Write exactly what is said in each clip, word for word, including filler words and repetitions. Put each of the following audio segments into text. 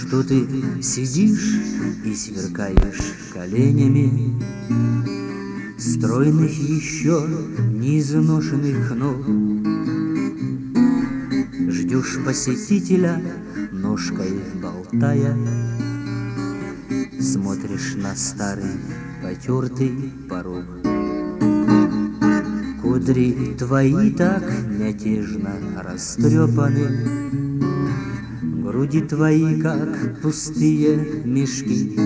что ты сидишь и сверкаешь коленями стройных еще неизношенных ног. Ждешь посетителя, ножкой болтая, смотришь на старый потертый порог. Кудри твои так мятежно растрепаны, груди твои, как пустые мешки.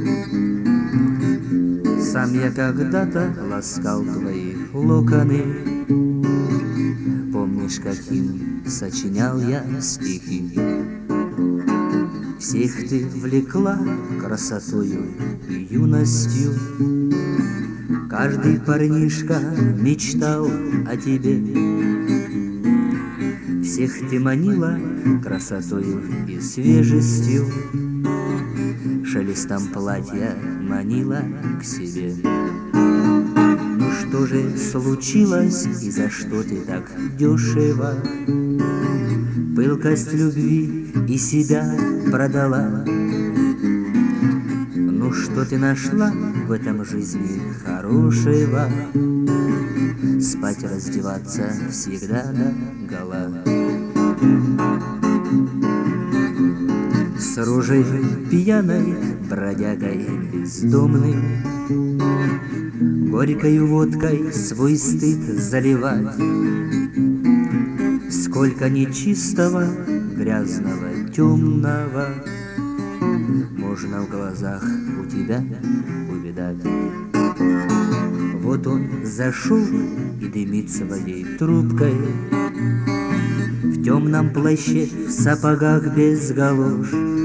Сам я когда-то ласкал твои локоны, помнишь, каким сочинял я стихи? Всех ты влекла красотою и юностью, каждый парнишка мечтал о тебе. Всех ты манила красотою и свежестью, шелестом платья манила к себе. Ну что же случилось, и за что ты так дешево пылкость любви и себя продала? Ну что ты нашла в этом жизни хорошего? Спать, раздеваться всегда до гола. С рожей пьяной, бродягой бездомным, горькою водкой свой стыд заливать. Сколько нечистого, грязного, темного можно в глазах у тебя увидать. Вот он зашел и дымит своей трубкой, в темном плаще, в сапогах без галош.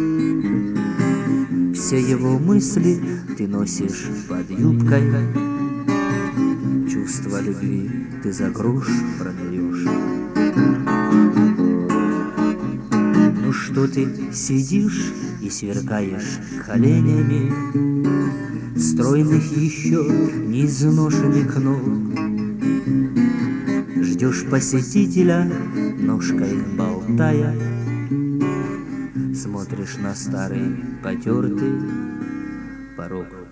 Все его мысли ты носишь под юбкой, чувство любви ты за грош продаешь. Ну что ты сидишь и сверкаешь коленями стройных еще неизношенных ног? Ждешь посетителя, ножкой болтая, смотришь на старый потертый порог.